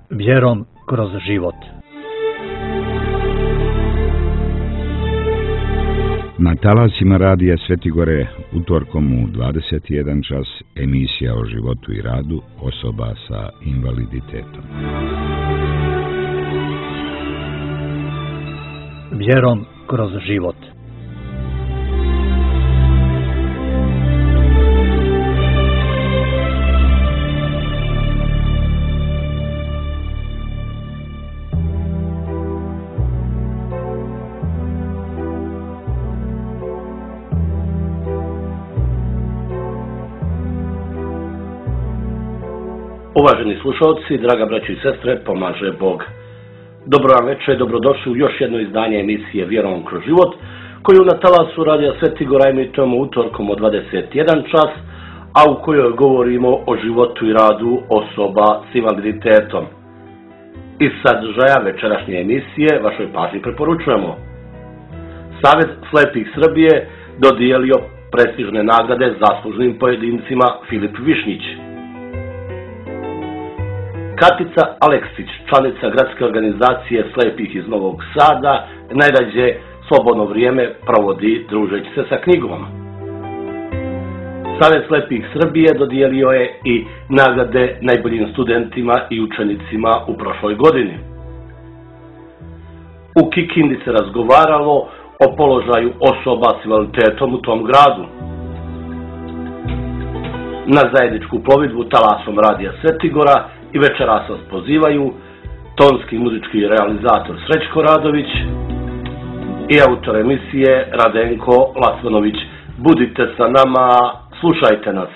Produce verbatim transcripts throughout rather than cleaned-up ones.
Vjerom kroz život. Na talasima radija Svetigore utorkom u dvadeset jedan čas emisija o životu i radu osoba sa invaliditetom. Vjerom kroz život. Uvaženi slušalci, draga braćo i sestre, pomaže Bog. Dobro vam večer, dobrodošli u još jedno izdanje emisije Vjerom kroz život, koju na talasu radija Svetigora emitujemo utorkom od dvadeset jedan čas, a u kojoj govorimo o životu i radu osoba s invaliditetom. Iz sadržaja večerašnje emisije vašoj pažnji preporučujemo. Savez slepih Srbije dodijelio prestižne nagrade zaslužnim pojedincima Filip Višnjić. Katica Aleksić, članica gradske organizacije slepih iz Novog Sada, najrađe slobodno vrijeme provodi družeći se sa knjigom. Savez slepih Srbije dodijelio je i nagrade najboljim studentima i učenicima u prošloj godini. U Kikindi se razgovaralo o položaju osoba s invaliditetom u tom gradu. Na zajedničku plovidbu talasom radija Svetigora i večeras vas pozivaju tonski muzički realizator Srećko Radović i autor emisije Radenko Lasmanović. Budite sa nama, slušajte nas.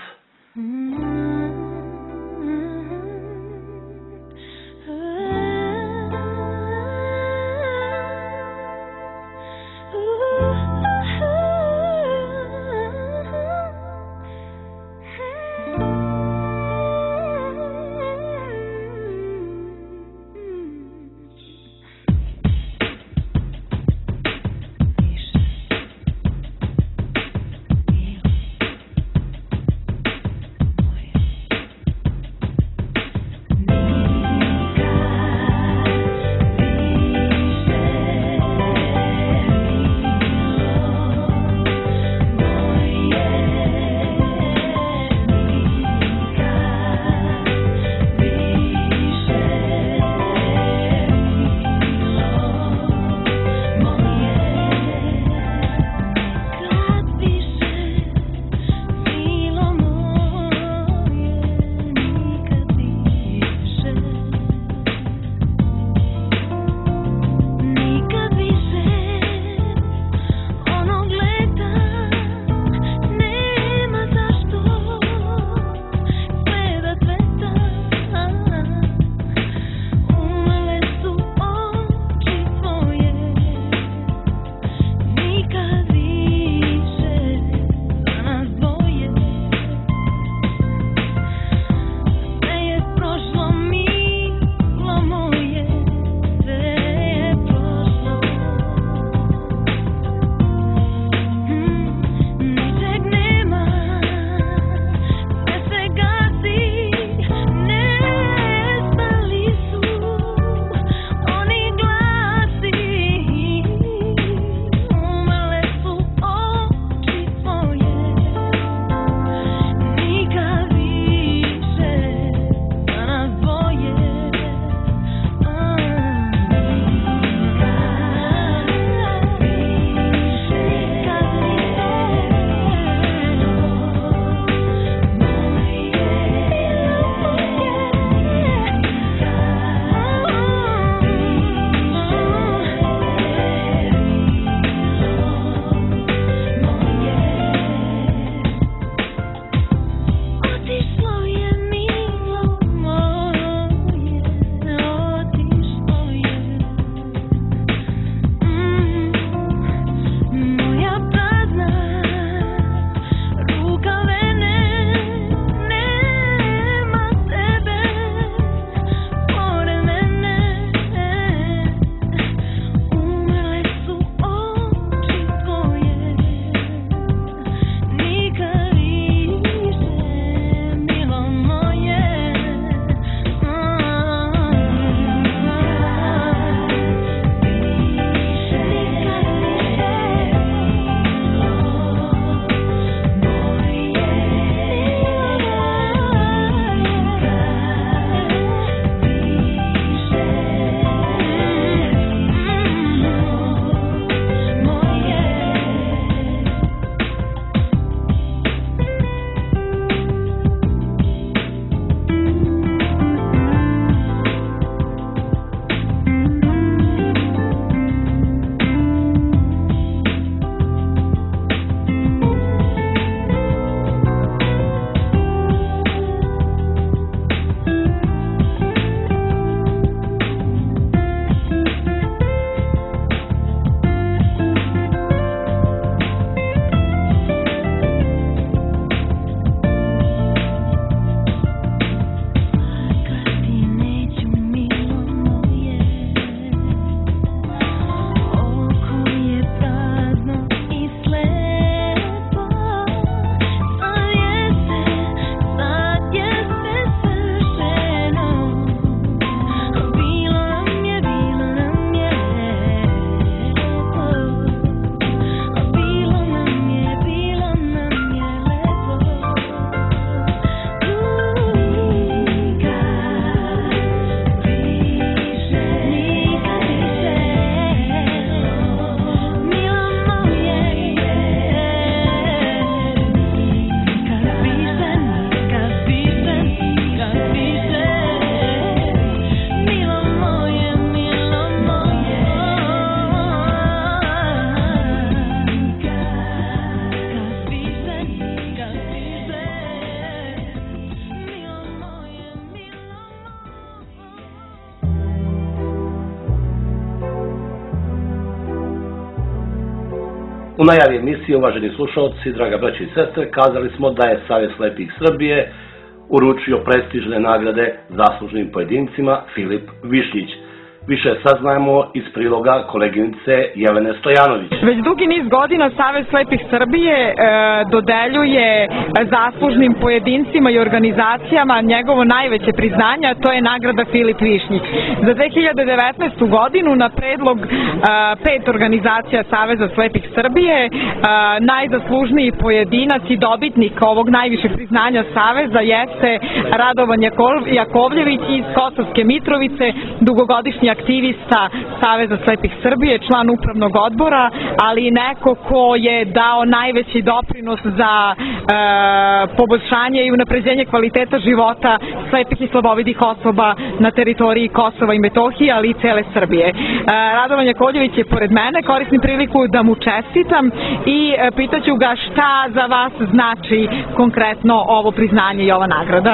U najavi emisije, uvaženi slušalci, draga braća i sestre, kazali smo da je Savez slepih Srbije uručio prestižne nagrade zaslužnim pojedincima Filip Višnjić. Više saznajemo iz priloga koleginice Jelene Stojanović. Već dugi niz godina Savez slepih Srbije e, dodeljuje zaslužnim pojedincima i organizacijama njegovo najveće priznanje, a to je nagrada Filip Višnjić. Za dve hiljade devetnaestu. godinu na predlog e, pet organizacija Saveza slepih Srbije e, najzaslužniji pojedinac i dobitnik ovog najvišeg priznanja Saveza jeste Radovan Jakovljević iz Kosovske Mitrovice, dugogodišnji aktivista Saveza slepih Srbije, član upravnog odbora, ali i neko ko je dao najveći doprinos za e, poboljšanje i unapređenje kvaliteta života slepih i slabovidih osoba na teritoriji Kosova i Metohije, ali i cele Srbije. E, Radovan Jakovljević je pored mene, koristim priliku da mu čestitam i e, pitaću ga šta za vas znači konkretno ovo priznanje i ova nagrada.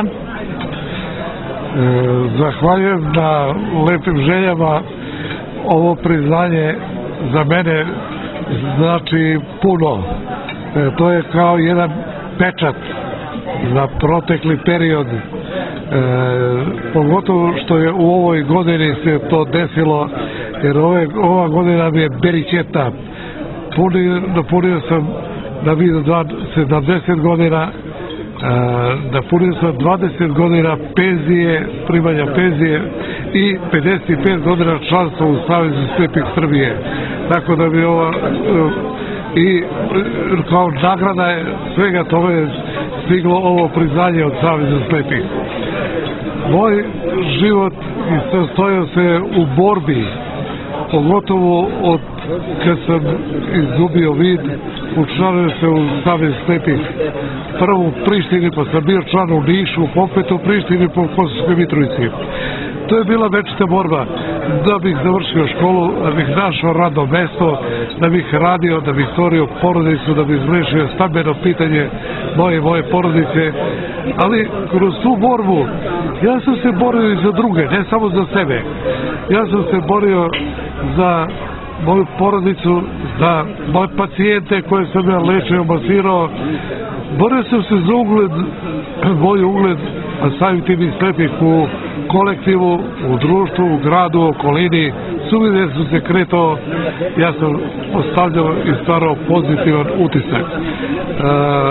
Zahvaljujem na lepim željama. Ovo priznanje za mene znači puno. To je kao jedan pečat za protekli period. E, pogotovo što je u ovoj godini se to desilo, jer ove, ova godina mi je beričeta. Punio, napunio sam da vidim sedamdeset godina, napunio sam dvadeset godina penzije, primanja penzije i pedeset pet godina članstva u Savezu slepih Srbije. Tako da bi ova i kao nagrada je svega toga je stiglo ovo priznanje od Saveza slepih. Moj život sastojao se u borbi, pogotovo od kad sam izgubio vid, učlanio se u Savez slepih. Prvo u Prištini, pa sam bio član u Nišu, opet u Prištini, po Kosovskoj Mitrovici. To je bila večita borba da bih završio školu, da bih našao radno mesto, da bih radio, da bih stvorio porodicu, da bih rešio stambeno pitanje moje moje porodice. Ali kroz tu borbu ja sam se borio i za druge, ne samo za sebe. Ja sam se borio za moju porodicu, za moje pacijente koje sam ja lečio, masirao. Borio sam se za ugled, moj ugled, a samim tim i slepih u kolektivu, u društvu, u gradu, u okolini. Svugdje sam se kretao, ja sam ostavljao i stvarao pozitivan utisak. E,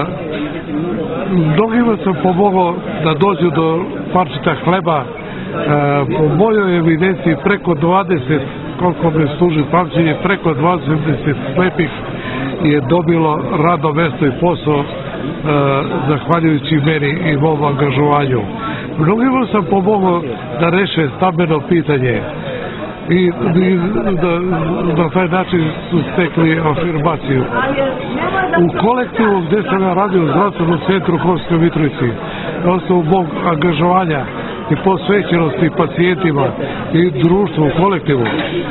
mnogima sam pomogao da dođu do parčeta hleba. E, po mojoj evidenciji preko dvadeset, koliko me služi pamćenje, preko dvadeset slepih je dobilo radno mesto i posao e, zahvaljujući meni i mom angažovanju. Mnogima sam pomogao da reše stambeno pitanje i, i da na taj način su stekli afirmaciju. U kolektivu gde sam ja radio u zdravstvenom centru u Kosovskoj Mitrovici, na osnovu mog angažovanja i posvećenosti pacijentima i društvu u kolektivu,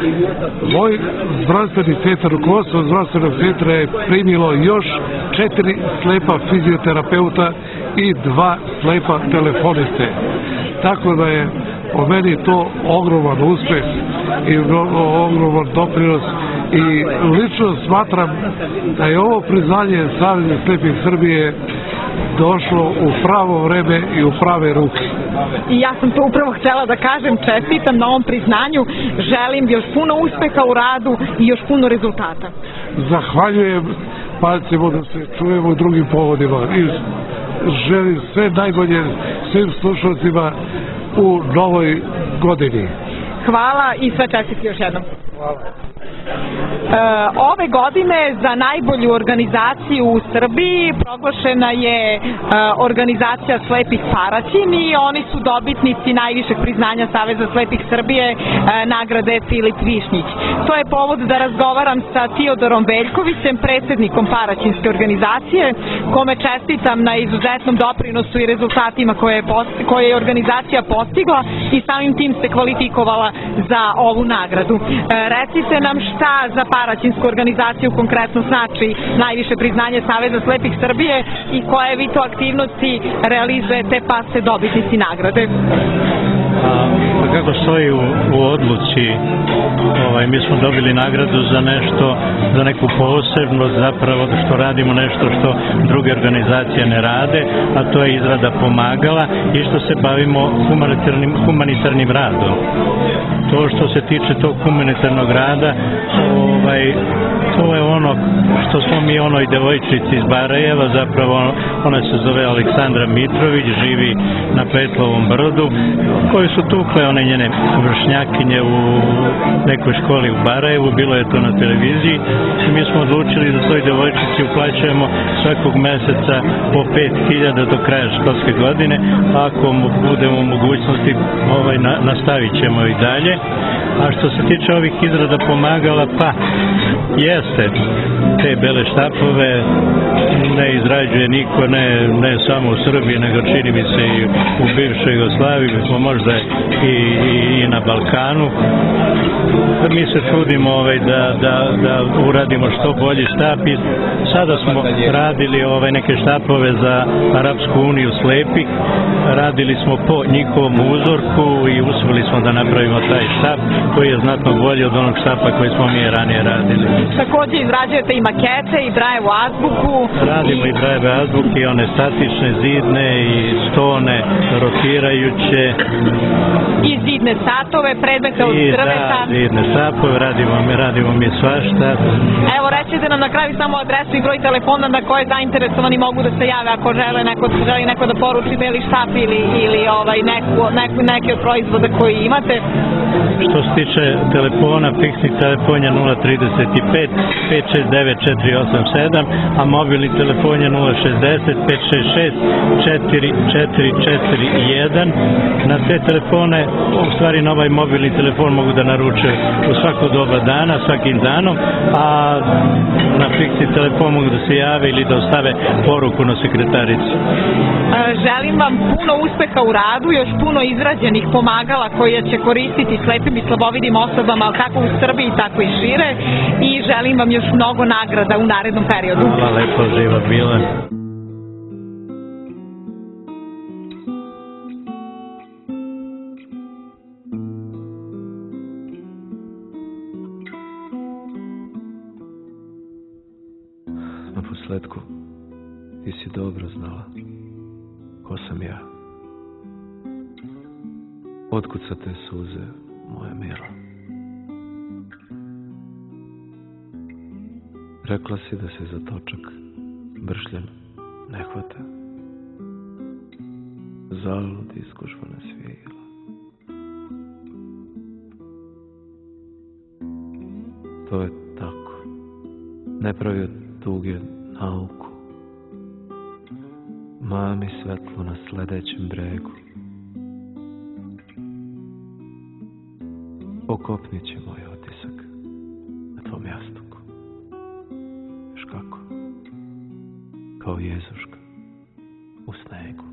moj zdravstveni centar u Kosovo zdravstvenog centra je primilo još četiri slepa fizioterapeuta i dva slepa telefoniste. Tako da je po meni to ogroman uspeh i ogroman doprinos i lično smatram da je ovo priznanje Saveza slepih Srbije došlo u pravo vreme i u prave ruke. I ja sam to upravo htjela da kažem, čestitam na ovom priznanju, želim još puno uspeha u radu i još puno rezultata. Zahvaljujem, pa ćemo da se čujemo u drugim povodima i želim sve najbolje svim slušalcima u novoj godini. Hvala i sve čestitke još jednom. Hvala. E, ove godine za najbolju organizaciju u Srbiji proglašena je e, organizacija Slepih Paraćin i oni su dobitnici najvišeg priznanja Saveza slepih Srbije, e, nagrade Filip Višnjić. To je povod da razgovaram sa Tiodorom Veljkovićem, predsjednikom Paraćinske organizacije, kome čestitam na izuzetnom doprinosu i rezultatima koje je, koje je organizacija postigla i samim tim se kvalifikovala za ovu nagradu. E, recite nam šta za Paraćinsku organizaciju konkretno znači najviše priznanje Saveza slepih Srbije i koje vi to aktivnosti realizujete pa ste dobitnici nagrade. A kako stoji u, u odluci, ovaj, mi smo dobili nagradu za nešto, za neku posebnost, zapravo što radimo nešto što druge organizacije ne rade, a to je izrada pomagala i što se bavimo humanitarnim, humanitarnim radom. To što se tiče tog humanitarnog rada, ovaj, to je ono što smo mi onoj devojčici iz Barajeva, zapravo ona se zove Aleksandra Mitrović, živi na Petlovom brdu, koji su tukle one njene vršnjakinje u nekoj školi u Barajevu, bilo je to na televiziji i mi smo odlučili da toj devojčici uplaćujemo svakog meseca po pet hiljada do kraja školske godine, a ako budemo u mogućnosti ovaj, na, nastavit ćemo i dalje. A što se tiče ovih izrada pomagala, pa jeste, te bele štapove ne izrađuje niko, ne, ne samo u Srbiji, nego čini mi se i u bivšoj Jugoslaviji, mi smo možda i, i, i na Balkanu. Mi se trudimo ovaj, da, da, da uradimo što bolji štap i sada smo radili ovaj, neke štapove za Arapsku uniju slepih, radili smo po njihovom uzorku i uspeli smo da napravimo taj štap koji je znatno bolji od onog štapa koji smo mi ranije radili. Također izrađujete i makete i Brajevu azbuku. Radimo i, i Brajeve azbuke i one statične, zidne i stone, rotirajuće. I zidne satove, predmete od drveta. I da, zidne satove, radimo, radimo mi svašta. Evo, recite nam na kraju samo adresu i broj telefona na koje zainteresovani mogu da se jave ako žele neko, želi neko da poruči beli štap ili, ili ovaj, neku, neku, neki od proizvoda koji imate. Što se tiče telefona, fiksni telefon je nula trideset pet pet šest devet četiri osam sedam, a mobilni telefon je nula šezdeset pet šest šest četiri četiri četiri jedan. Na te telefone, u stvari na ovaj mobilni telefon mogu da naruče u svako doba dana, svakim danom, a na fiksni telefon mogu da se jave ili da ostave poruku na sekretarici. Želim vam puno uspeha u radu, još puno izrađenih pomagala koje će koristiti slepim i slabovidim osobama kako u Srbiji, tako i šire, i želim vam još mnogo nagrada u narednom periodu. Hvala lepo, živa bila. Na posledku, ti si dobro znala ko sam ja. Otkud sa te suze, moja mila? Rekla si da se za točak bršljen ne hvata. Zalud iskušvana svila. To je tako. Ne pravi od tuge nauku. Mami svetlo na sledećem bregu. Pokopnit će moj otisak na tvom jastuku. Još kako? Kao Jezuška u snegu.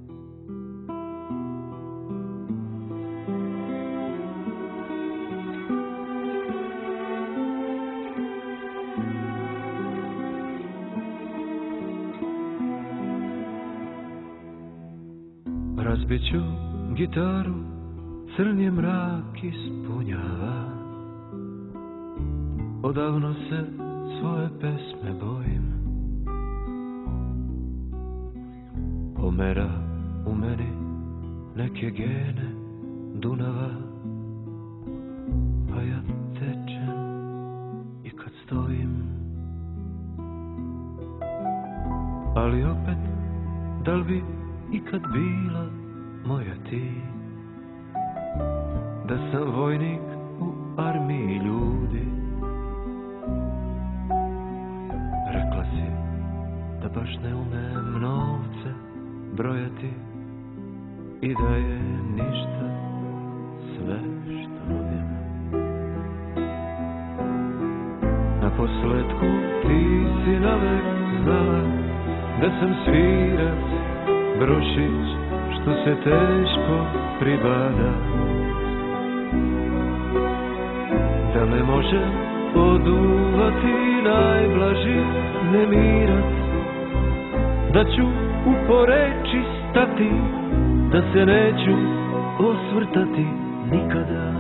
Razbiću gitaru, crnje mrak ispunjava. Odavno se svoje pesme bojim. Pomera u meni neke gene Dunava, pa ja tečem i kad stojim. Ali opet, da li bi ikad bila moja ti? Da sam vojnik u armiji ljudi. Rekla si da baš ne umem novce brojati i da je ništa sve što nudim. Na posledku ti si navek znala da sam svirac Brušić što se teško pribada. Da me može oduvati najblaži nemirat. Da ću u poreči stati, da se neću osvrtati nikada.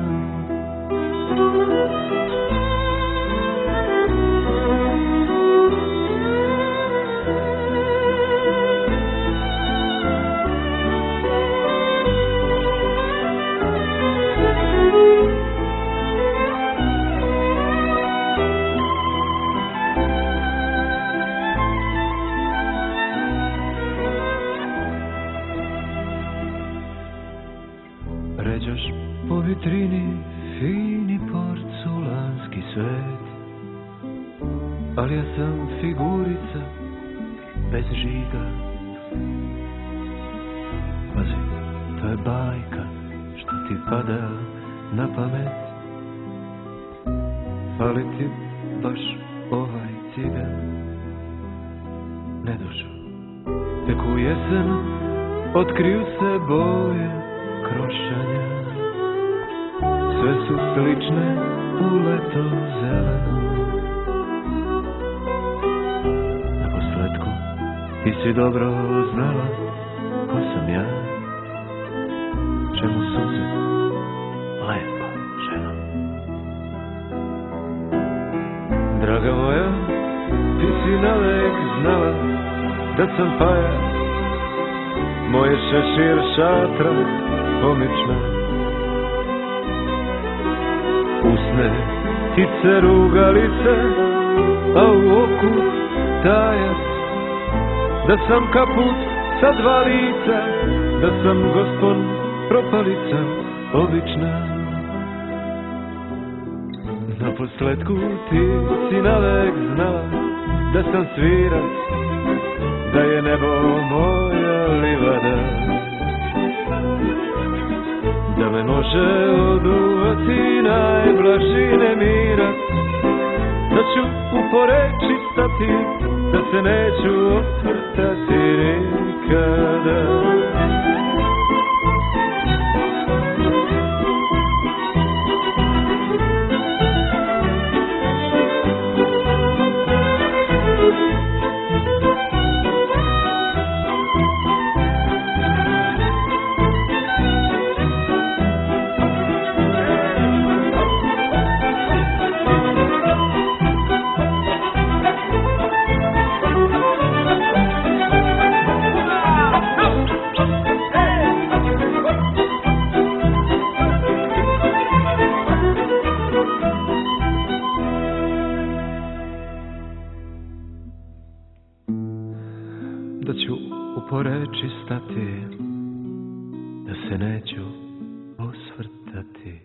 Ređaš po vitrini fini porculanski svet, ali ja sam figurica bez žiga. Pazi, to je bajka što ti pada na pamet, fali ti baš ovaj cigan. Ne dušo, tek u jesen otkriju se boje krošanja, sve su slične u leto zeleno. Naposletku ti si dobro znala ko sam ja, čemu suze, lepa žena. Draga moja, ti si navek znala da sam pajac, moje šešir šatra pomična. Usne ptice rugalice, a u oku tajac, da sam kaput sa dva lica, da sam gospon propalica obična. Naposletku ti si navek znala da sam svirac, da je nebo moja livada, da me može oduvati najblaži nemirac, da ću u poreči stati, da se neću osvrtati nikada. Da ću u poreči stati, da se neću osvrtati.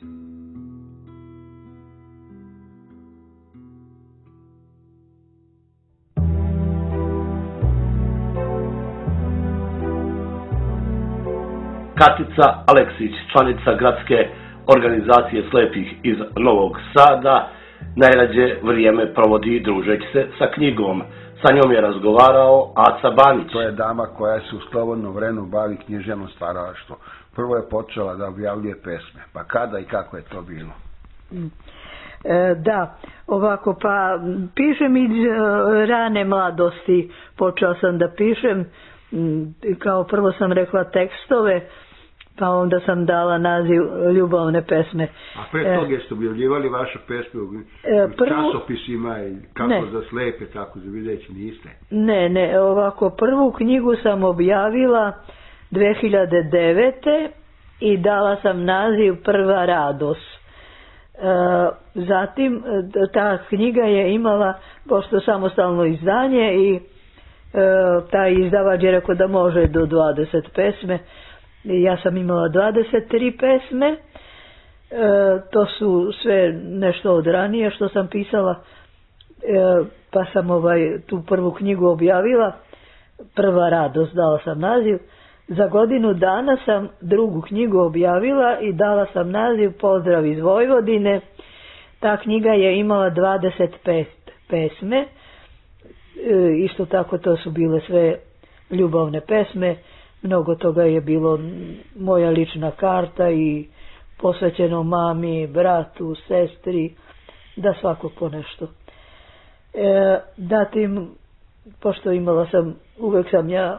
Katica Aleksić, članica gradske organizacije slepih iz Novog Sada, najrađe vrijeme provodi družeći se sa knjigom. Sa njom je razgovarao Aca Banić. To je dama koja se u slobodno vremenu bavi književno stvaralaštvo. Prvo je počela da objavljuje pesme. Pa kada i kako je to bilo? E, da, ovako, pa pišem iz rane mladosti. Počela sam da pišem, kao prvo sam rekla tekstove, pa onda sam dala naziv ljubavne pesme. A pre toga ste objavljivali vaše pesme u e, prvu, časopisima i kako ne. Za slepe, tako za videći niste? Ne, ne, ovako, prvu knjigu sam objavila dve hiljade devete. i dala sam naziv Prva radost. E, zatim ta knjiga je imala pošto samostalno izdanje i e, taj izdavač je rekao da može do dvadeset pesme. Ja sam imala dvadeset tri pesme, e, to su sve nešto od ranije što sam pisala, e, pa sam ovaj, tu prvu knjigu objavila, Prva radost, dala sam naziv. Za godinu dana sam drugu knjigu objavila i dala sam naziv Pozdrav iz Vojvodine. Ta knjiga je imala dvadeset pet pesme, e, isto tako to su bile sve ljubavne pesme. Mnogo toga je bilo moja lična karta i posvećeno mami, bratu, sestri, da svako po nešto. E, zatim, pošto imala sam, uvek sam ja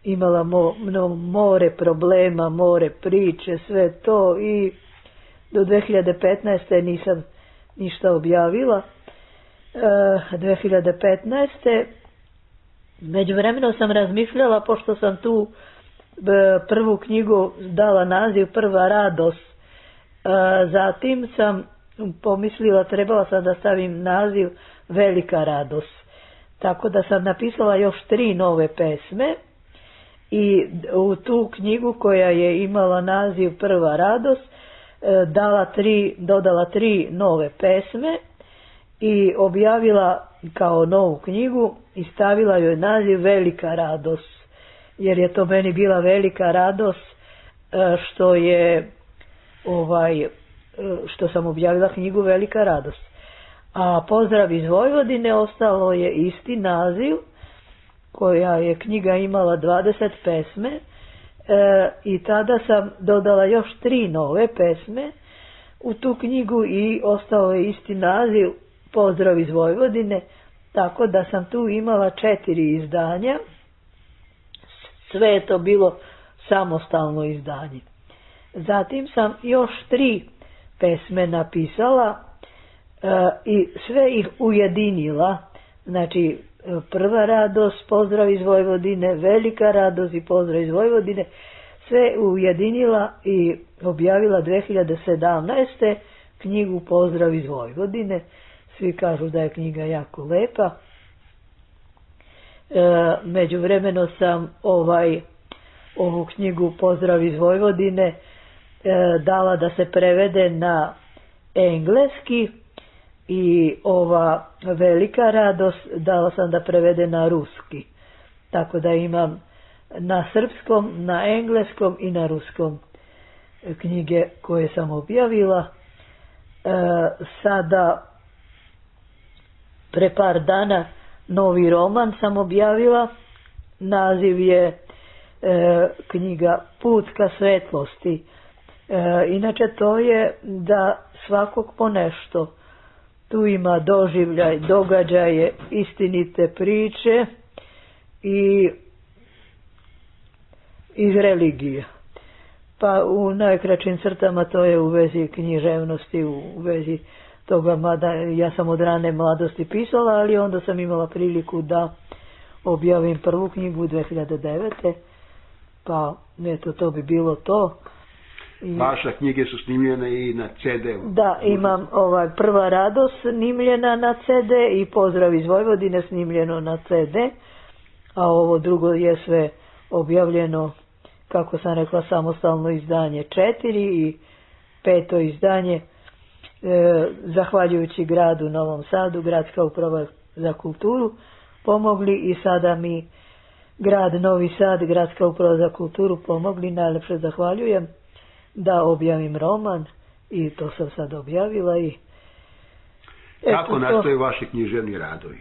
imala mo, no, more problema, more priče, sve to i do dve hiljade petnaeste. nisam ništa objavila. E, dve hiljade petnaeste. međuvremeno sam razmišljala, pošto sam tu prvu knjigu dala naziv Prva radost, e, zatim sam pomislila, trebala sam da stavim naziv Velika radost. Tako da sam napisala još tri nove pesme i u tu knjigu koja je imala naziv Prva radost e, dala tri, dodala tri nove pesme i objavila kao novu knjigu i stavila joj naziv Velika radost, jer je to meni bila velika radost e, što je ovaj e, što sam objavila knjigu Velika radost. A Pozdrav iz Vojvodine ostalo je isti naziv, koja je knjiga imala dvadeset pesme e, i tada sam dodala još tri nove pesme u tu knjigu i ostao je isti naziv Pozdrav iz Vojvodine, tako da sam tu imala četiri izdanja. Sve je to bilo samostalno izdanje. Zatim sam još tri pesme napisala e, i sve ih ujedinila. Znači Prva radost, Pozdrav iz Vojvodine, Velika radost i Pozdrav iz Vojvodine, sve ujedinila i objavila dve hiljade sedamnaeste. knjigu Pozdrav iz Vojvodine. Svi kažu da je knjiga jako lepa. E, međuvremeno sam ovaj ovu knjigu Pozdrav iz Vojvodine e, dala da se prevede na engleski i ova Velika radost dala sam da prevede na ruski. Tako da imam na srpskom, na engleskom i na ruskom knjige koje sam objavila. E, sada pre par dana novi roman sam objavila. Naziv je e, knjiga Put ka svetlosti. E, inače to je da svakog po nešto. Tu ima doživljaj, događaje, istinite priče i iz religije. Pa u najkraćim crtama to je u vezi književnosti, u vezi toga, mada ja sam od rane mladosti pisala, ali onda sam imala priliku da objavim prvu knjigu dve hiljade devete. Pa eto, to bi bilo to. I vaše knjige su snimljene i na ce de u. Da, imam ovaj Prva radost snimljena na ce de i Pozdrav iz Vojvodine snimljeno na ce de, a ovo drugo je sve objavljeno, kako sam rekla, samostalno izdanje četiri i peto izdanje, e, zahvaljujući gradu Novom Sadu, Gradska uprava za kulturu pomogli i sada mi grad Novi Sad, Gradska uprava za kulturu pomogli, najlepše zahvaljujem da objavim roman i to sam sad objavila. I kako nastaju vaši književni radovi?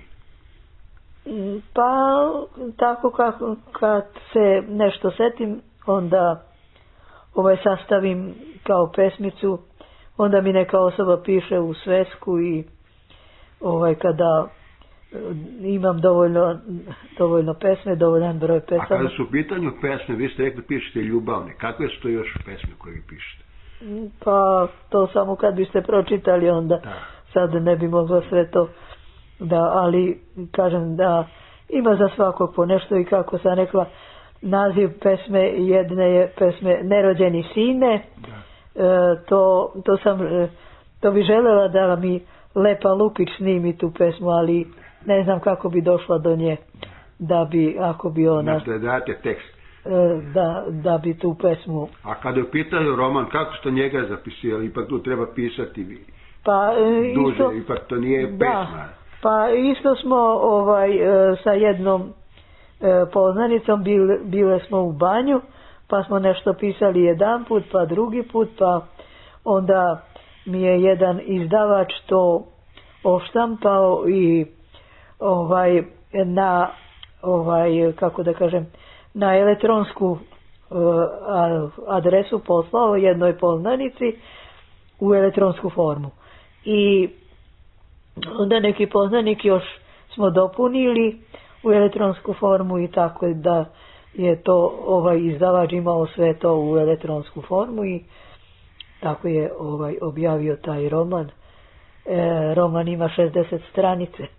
Pa tako kako kad se nešto setim, onda ovaj sastavim kao pesmicu, onda mi neka osoba piše u svesku i ovaj kada imam dovoljno, dovoljno pesme, dovoljan broj pesama. A kada su u pitanju pesme, vi ste rekli pišete ljubavne, kakve su to još pesme koje vi pišete? Pa to samo kad biste pročitali, onda da. Sad ne bi mogla sve to, da, ali kažem da ima za svakog po nešto i kako sam rekla, naziv pesme jedne je pesme Nerođeni sine, e, to, to sam, to bi želela da mi Lepa Lukić snimi tu pesmu, ali ne znam kako bi došla do nje, da bi, ako bi ona... Znači da date tekst. Da, da bi tu pesmu... A kada je u pitanju roman, kako ste njega zapisivali? Ipak tu treba pisati pa, duže, isto, ipak to nije da, pesma. Pa isto smo ovaj, sa jednom poznanicom bile, bile smo u banju, pa smo nešto pisali jedan put, pa drugi put, pa onda mi je jedan izdavač to oštampao i ovaj na ovaj kako da kažem na elektronsku uh, adresu poslao jednoj poznanici u elektronsku formu. I onda neki poznanik još smo dopunili u elektronsku formu i tako da je to ovaj izdavač imao sve to u elektronsku formu i tako je ovaj objavio taj roman. E, roman ima šezdeset stranice. E,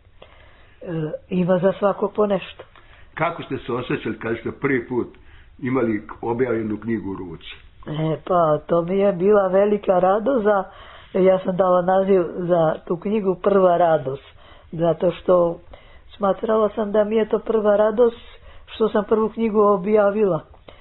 ima za svako po nešto. Kako ste se osjećali kad ste prvi put imali objavljenu knjigu u ruci? E, pa to mi je bila velika radost. Za, ja sam dala naziv za tu knjigu Prva radost. Zato što smatrala sam da mi je to prva radost što sam prvu knjigu objavila.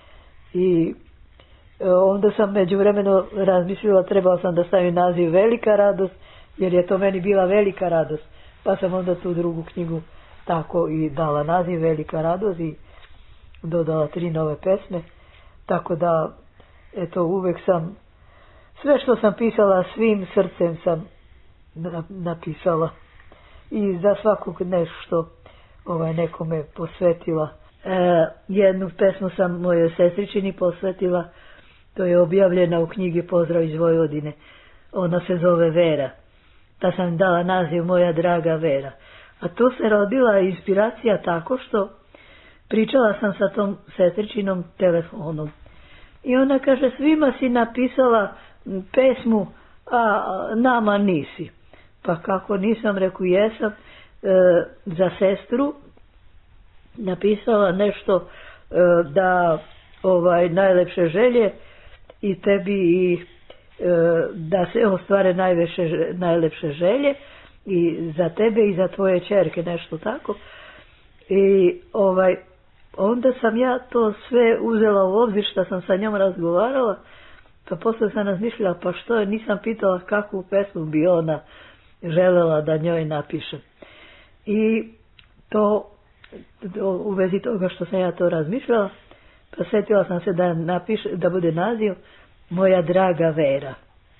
I e, onda sam međuvremeno razmislila, trebala sam da stavim naziv Velika radost, jer je to meni bila velika radost. Pa sam onda tu drugu knjigu tako i dala naziv Velika radost i dodala tri nove pesme. Tako da, eto, uvek sam, sve što sam pisala, svim srcem sam napisala. I za svakog nešto ovaj, nekome posvetila. E, jednu pesmu sam mojoj sestričini posvetila, to je objavljena u knjigi Pozdrav iz Vojvodine. Ona se zove Vera. Ta sam dala naziv Moja draga Vera. A tu se rodila inspiracija tako što pričala sam sa tom sestričinom telefonom. I ona kaže, svima si napisala pesmu, a nama nisi. Pa kako nisam, reku jesam, e, za sestru napisala nešto e, da ovaj najlepše želje i tebi i e, da se ostvare najveće, najlepše želje i za tebe i za tvoje ćerke, nešto tako. I ovaj onda sam ja to sve uzela u obzir što sam sa njom razgovarala, pa posle sam razmišljala, pa što je, nisam pitala kakvu pesmu bi ona želela da njoj napišem. I to, to u vezi toga što sam ja to razmišljala, pa sjetila sam se da napiše, da bude naziv Moja draga Vera.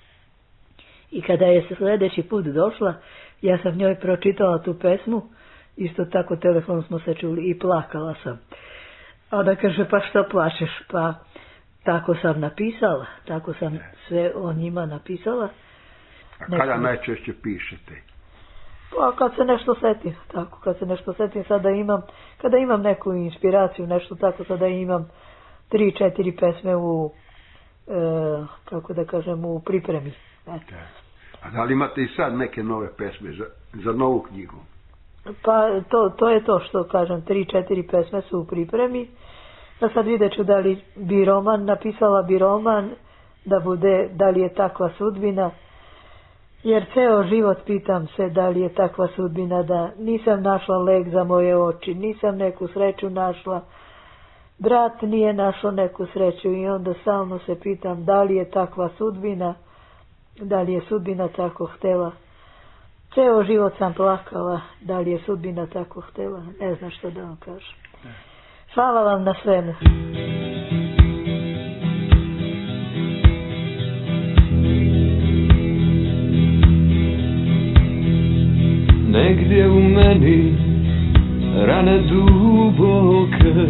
I kada je se sljedeći put došla, ja sam njoj pročitala tu pesmu, isto tako telefon smo se čuli i plakala sam. A ona kaže, pa što plačeš? Pa tako sam napisala, tako sam sve o njima napisala. A kada nešto najčešće pišete? Pa kad se nešto setim, tako, kad se nešto setim, sada imam, kada imam neku inspiraciju, nešto tako, sada imam tri, četiri pesme u, e, kako da kažem, u pripremi. Eto. A da li imate i sad neke nove pesme za, za novu knjigu? Pa to, to je to što kažem, tri, četiri pesme su u pripremi. A sad vidjet ću da li bi roman, napisala bi roman, da bude, da li je takva sudbina. Jer ceo život pitam se da li je takva sudbina da nisam našla lek za moje oči, nisam neku sreću našla, brat nije našao neku sreću i onda stalno se pitam da li je takva sudbina, da li je sudbina tako htela. Ceo život sam plakala, da li je sudbina tako htela, ne znam što da vam kažem. Hvala vam na svemu. Negdje u meni rane duboke,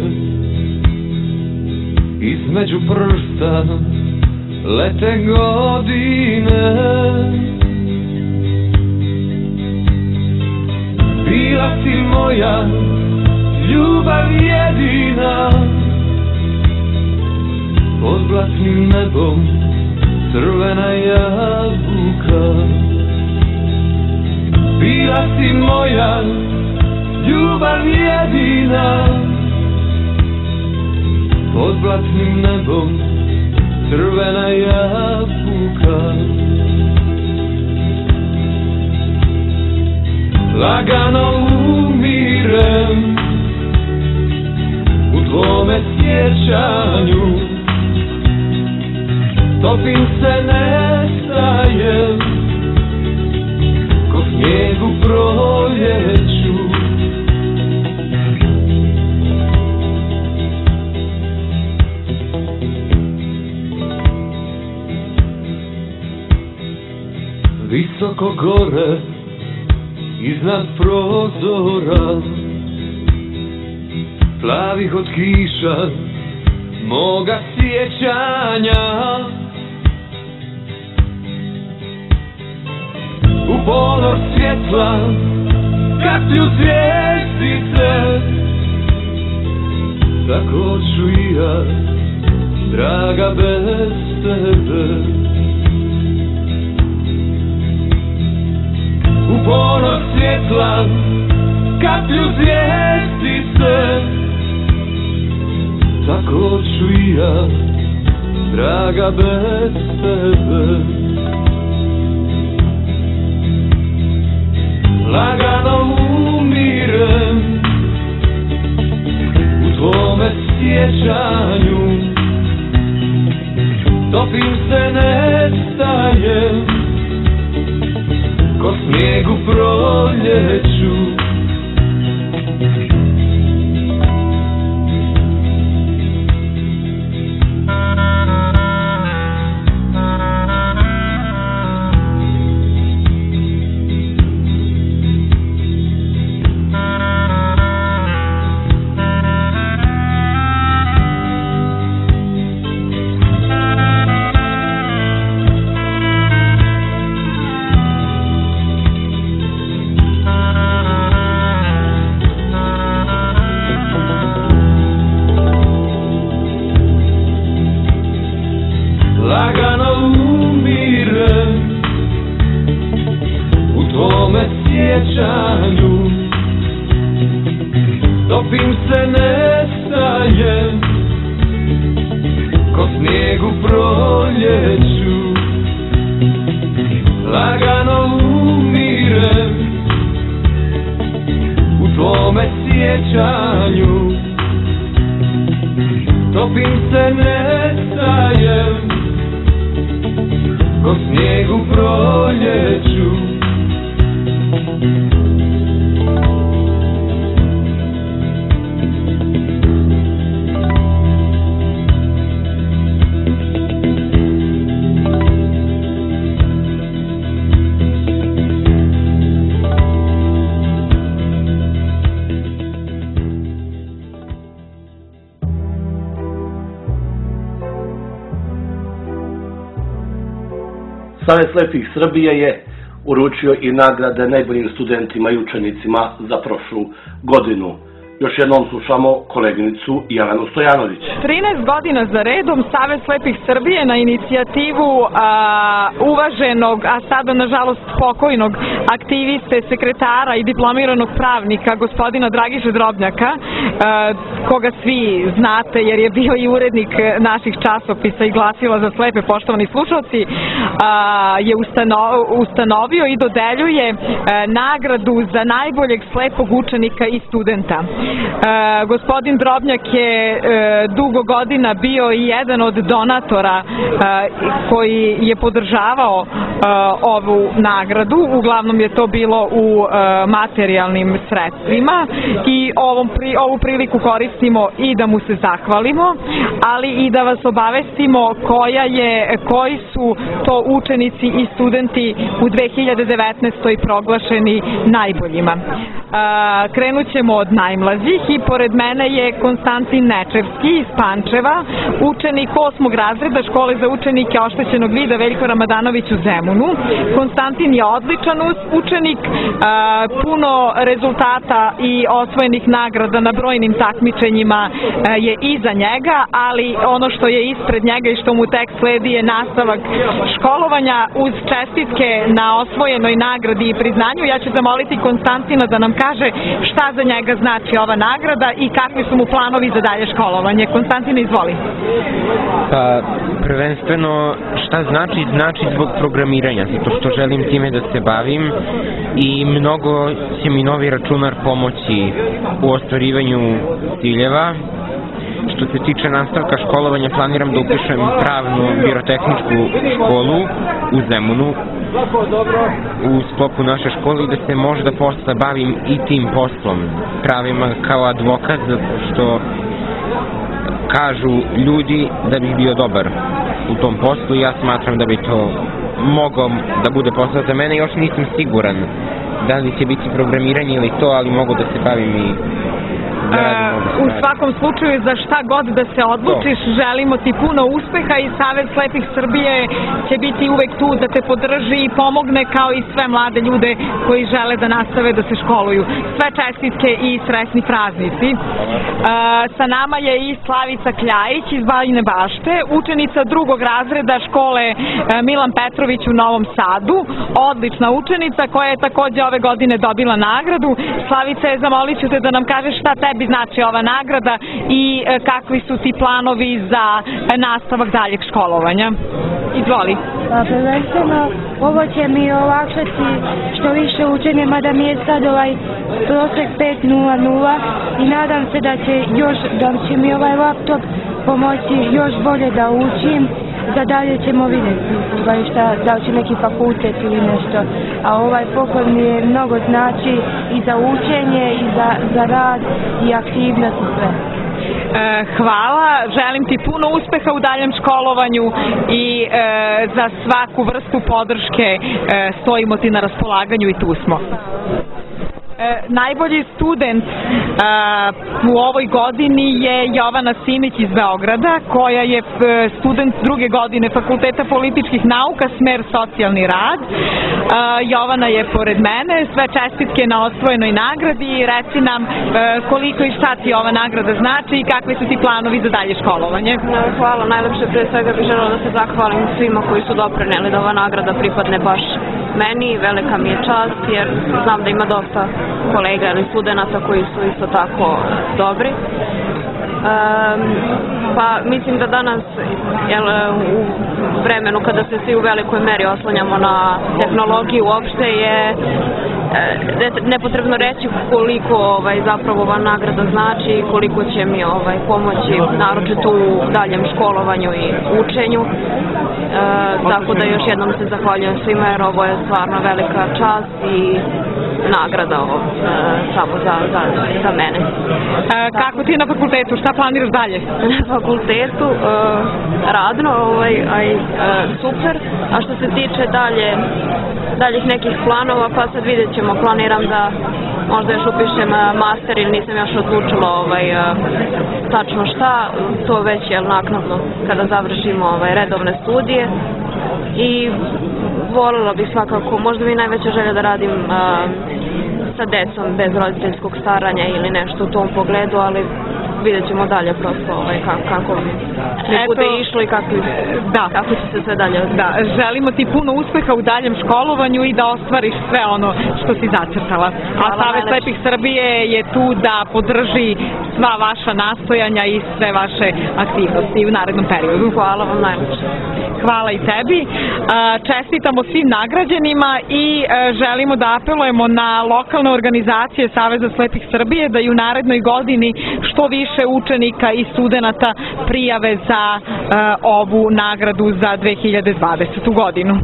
između prsta lete godine. Bila si moja ljubav jedina, pod blatnim nebom crvena jabuka. Bila si moja ljubav jedina, pod blatnim nebom crvena jabuka. Lagano umirem u tvome sjećanju, topim se, nestajem ko snijeg u proljeću. Visoko gore iznad prozora, plavih od kiša moga sjećanja, u ponor svjetla kaplju zvjezdice, tako ću i ja, draga, bez tebe. U ponoć svjetla kaplju zvjezdice, tako ću i ja, draga, bez tebe. Lagano umirem u tvome sjećanju, topim se, nestajem ko snijeg u proljeću. Topim se, nestajem ko snijeg u proljeću. Lagano umirem u tvome sjećanju, topim se, nestajem ko snijeg u proljeću. Savez slepih Srbije je uručio i nagrade najboljim studentima i učenicima za prošlu godinu. Još jednom slušamo koleginicu Jelenu Stojanović. trinaest godina za redom Savez slepih Srbije na inicijativu a, uvaženog, a sada nažalost pokojnog aktiviste, sekretara i diplomiranog pravnika gospodina Dragiše Drobnjaka, a, koga svi znate jer je bio i urednik naših časopisa i glasila za slepe, poštovani slušalci, a, je ustano, ustanovio i dodeljuje a, nagradu za najboljeg slepog učenika i studenta. E, gospodin Drobnjak je e, dugo godina bio i jedan od donatora e, koji je podržavao e, ovu nagradu, uglavnom je to bilo u e, materijalnim sredstvima i ovom pri, ovu priliku koristimo i da mu se zahvalimo, ali i da vas obavestimo koja je, koji su to učenici i studenti u dve hiljade devetnaestoj proglašeni najboljima. E, krenut ćemo od najmlađih i pored mene je Konstantin Nečevski iz Pančeva, učenik osmog razreda škole za učenike oštećenog vida Veljko Ramadanović u Zemunu. Konstantin je odličan učenik, puno rezultata i osvojenih nagrada na brojnim takmičenjima je iza njega, ali ono što je ispred njega i što mu tek sledi je nastavak školovanja uz čestitke na osvojenoj nagradi i priznanju. Ja ću zamoliti Konstantina da nam kaže šta za njega znači ova nagrada i kakvi su mu planovi za dalje školovanje. Konstantine, izvoli. Pa, prvenstveno, šta znači? Znači zbog programiranja, zato što želim time da se bavim i mnogo će mi novi računar pomoći u ostvarivanju ciljeva. Što se tiče nastavka školovanja, planiram da upišem pravnu birotehničku školu u Zemunu u sklopu naše škole i da se možda posle bavim i tim poslom pravima kao advokat, zato što kažu ljudi da bih bio dobar u tom poslu i ja smatram da bi to mogao da bude posao za mene. Još nisam siguran da li će biti programiranje ili to, ali mogu da se bavim i da radim Uh, u svakom slučaju, za šta god da se odlučiš, želimo ti puno uspeha i Savez slepih Srbije će biti uvek tu da te podrži i pomogne, kao i sve mlade ljude koji žele da nastave da se školuju. Sve čestitke i srećni praznici. Uh, sa nama je i Slavica Kljajić iz Bajine Bašte, učenica drugog razreda škole Milan Petrović u Novom Sadu, odlična učenica koja je takođe ove godine dobila nagradu. Slavice, zamolit ću te da nam kažeš šta tebi znači ova nagrada i kakvi su ti planovi za nastavak daljeg školovanja. Izvoli. Pa prvenstveno, ovo će mi olakšati što više učenje, mada mi je sad ovaj prosek pet nula nula i nadam se da će još, da će mi ovaj laptop pomoći još bolje da učim. Za dalje ćemo vidjeti šta, da li će neki fakultet ili nešto, a ovaj poklon mi je mnogo znači i za učenje i za, za rad i aktivnost i sve. E, hvala, želim ti puno uspeha u daljem školovanju i e, za svaku vrstu podrške e, stojimo ti na raspolaganju i tu smo. E, najbolji student e, u ovoj godini je Jovana Simić iz Beograda, koja je student druge godine Fakulteta političkih nauka, smer socijalni rad. E, Jovana je pored mene, sve čestitke na osvojenoj nagradi i reci nam e, koliko i šta ti ova nagrada znači i kakvi su ti planovi za dalje školovanje. Hvala, najlepše pre svega bih želela da se zahvalim svima koji su doprineli da ova nagrada pripadne baš meni. Velika mi je čast jer znam da ima dosta kolega ili studenata koji su isto tako dobri. Um, pa mislim da danas jel, u vremenu kada se svi u velikoj meri oslanjamo na tehnologiju uopšte je nepotrebno reći koliko ovaj, zapravo ova nagrada znači i koliko će mi ovaj, pomoći naročito u daljem školovanju i učenju. E, tako da još jednom se zahvaljujem svima jer ovo je stvarno velika čast i nagrada ovo, e, samo za, za, za mene. E, kako ti je na fakultetu? Šta planiraš dalje? Na fakultetu e, radno, ovaj, aj, e, super, a što se tiče dalje daljih nekih planova, pa sad vidjet ćemo, planiram da možda još upišem master ili nisam još odlučila ovaj, tačno šta, to već je naknadno kada završimo ovaj, redovne studije i voljela bih svakako, možda mi je najveća želja da radim a, sa decom bez roditeljskog staranja ili nešto u tom pogledu, ali vidjet ćemo dalje prosto ovaj, kako, kako mi bude išlo i kako, da. kako će se sve dalje odvijati. Da, želimo ti puno uspeha u daljem školovanju i da ostvariš sve ono što si zacrtala. A Savez slepih Srbije je tu da podrži sva vaša nastojanja i sve vaše aktivnosti u narednom periodu. Hvala vam najlepše. Hvala i tebi. Čestitamo svim nagrađenima i želimo da apelujemo na lokalne organizacije Saveza slepih Srbije da i u narednoj godini što više učenika i studenata prijave za ovu nagradu za dve hiljade dvadesetu godinu.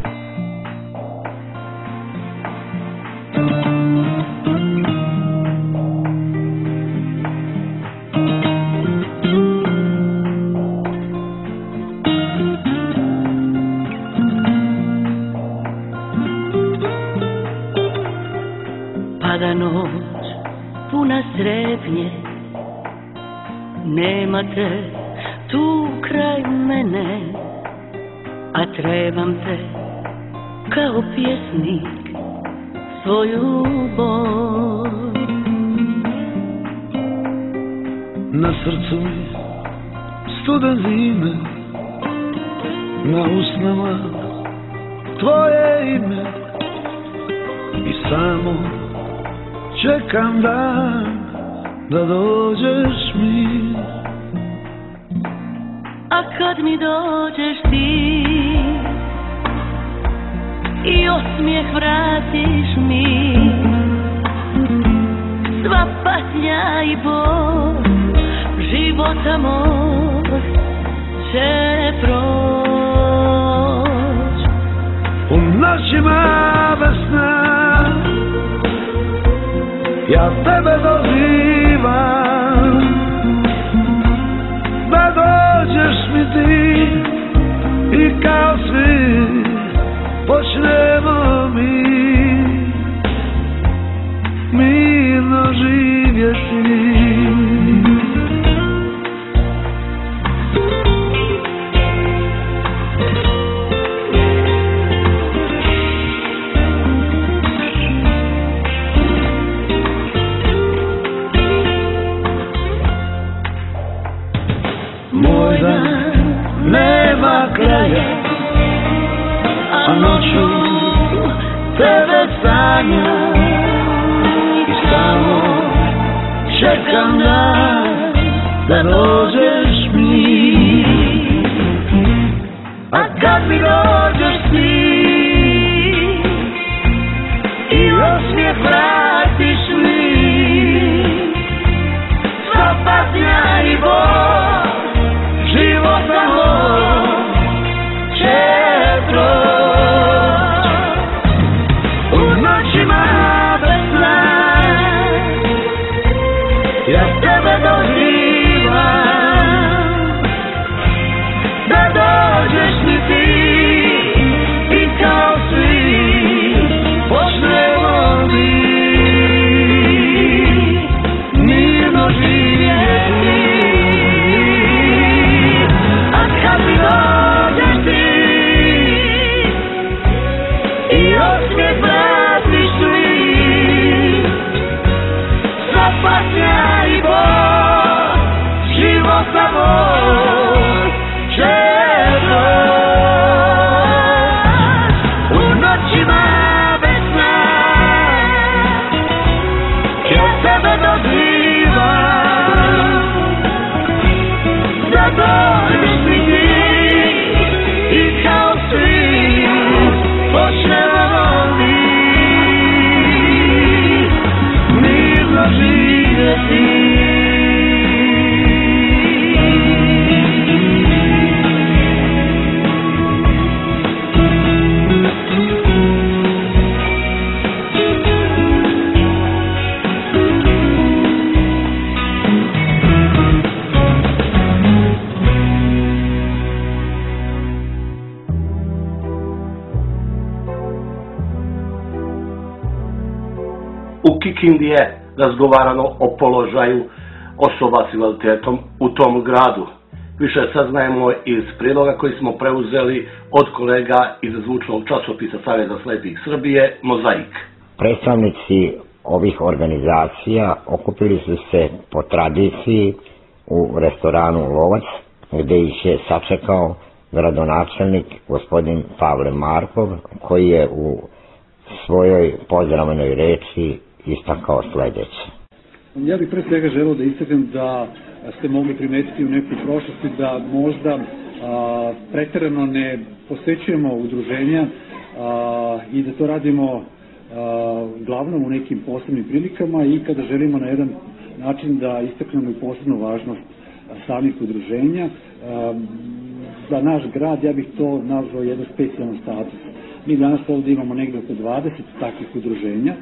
Pada noć, puna strepnje, nema te tu kraj mene, a trebam te kao pjesnik svoju bol. Na srcu studa zime, na usnama tvoje ime i samo čekam dan da dođeš mi. A kad mi dođeš ti i osmijeh vratiš mi, sva patnja i bol života mog će proć. U noćima bez sna ja tebe dozivam, da dođeš mi ti i kao svi počnemo mi. a noću tebe sanjam i samo čekam dan da dođeš mi. A kad mi dođeš ti i osmijeh vratiš mi, sva patnja i bol života moj će proć. U noćima bez sna ja tebe dozivam da dođeš mi ti i kao svi počnemo mi mirno živjeti. A kad mi dođeš ti i osmijeh vratiš mi, sva patnja i bol života moj će proć. U noćima bez sna ja tebe dozivam da dođeš mi ti i kao svi počnemo mi mirno živjeti. U Kikindi je razgovarano o položaju osoba s invaliditetom u tom gradu. Više saznajemo iz priloga koji smo preuzeli od kolega iz zvučnog časopisa Saveza slepih Srbije, Mozaik. Predstavnici ovih organizacija okupili su se po tradiciji u restoranu Lovac, gde ih je sačekao gradonačelnik gospodin Pavle Markov, koji je u svojoj pozdravnoj reči istakao sljedeće. Ja bih pre svega želeo da istaknem da ste mogli primetiti u nekoj prošlosti da možda a, preterano ne posvećujemo udruženja a, i da to radimo a, uglavnom u nekim posebnim prilikama i kada želimo na jedan način da istaknemo i posebnu važnost samih udruženja. A, za naš grad ja bih to nazvao jedan specijalan status. Mi danas ovdje imamo negdje oko dvadeset takvih udruženja.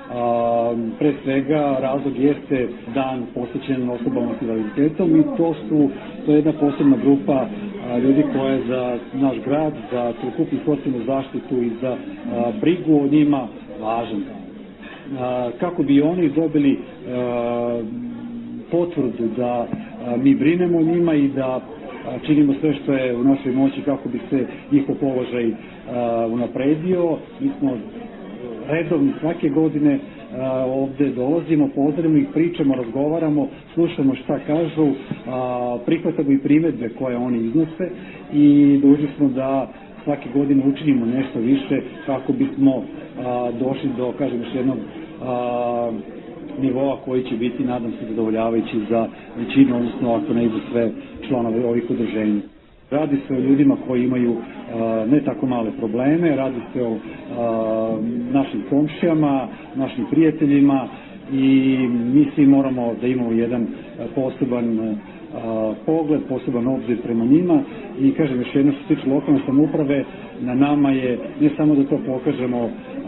A, pre svega razlog jeste dan posvećen osobama s invaliditetom i to su to je jedna posebna grupa a, ljudi koja je za naš grad, za celokupnu socijalnu zaštitu i za a, brigu o njima važan. A, kako bi oni dobili a, potvrdu da a, mi brinemo o njima i da a, činimo sve što je u našoj moći kako bi se njihov položaj a, unapredio. Mi smo redovni svake godine a, ovde dolazimo, pozdravimo ih, pričamo, razgovaramo, slušamo šta kažu, a, prihvatamo i primedbe koje oni iznose i dužni smo da svake godine učinimo nešto više kako bismo a, došli do, kažem još jednog, a, nivoa koji će biti, nadam se, zadovoljavajući za većinu, odnosno ako ne i za sve članove ovih udruženja. Radi se o ljudima koji imaju a, ne tako male probleme, radi se o a, našim komšijama, našim prijateljima i mi svi moramo da imamo jedan poseban a, pogled, poseban obzir prema njima i kažem još jedno što se tiče lokalne samouprave, na nama je ne samo da to pokažemo